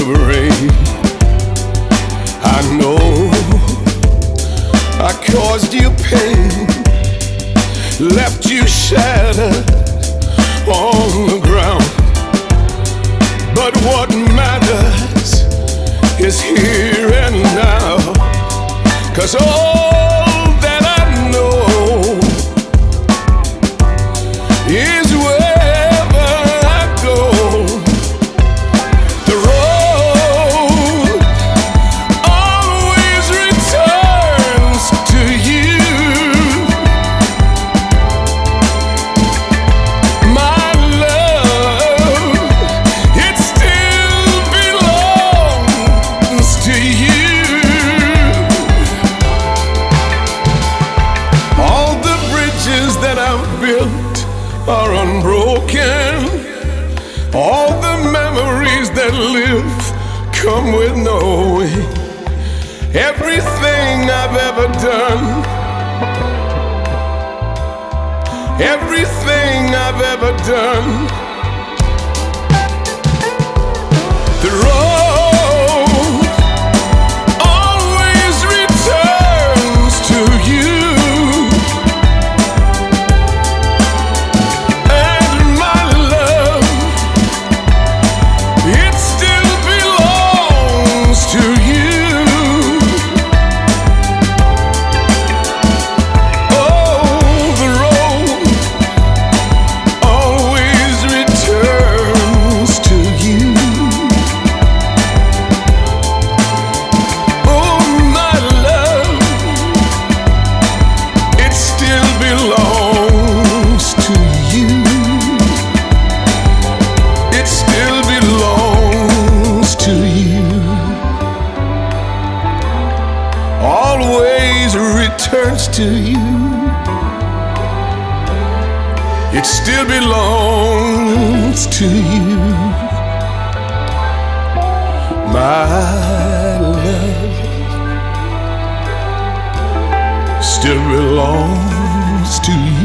of rain. I know I caused you pain, left you shattered on the ground. But what matters is here and now, 'cause all that I know is wherever I go, the road always returns to you. My love, it still belongs to you. All the bridges that I've built are unbroken. All the memories that live come with knowing everything I've ever done, everything I've ever done. The road always returns to you. Returns to you. It still belongs to you. My love still belongs to you.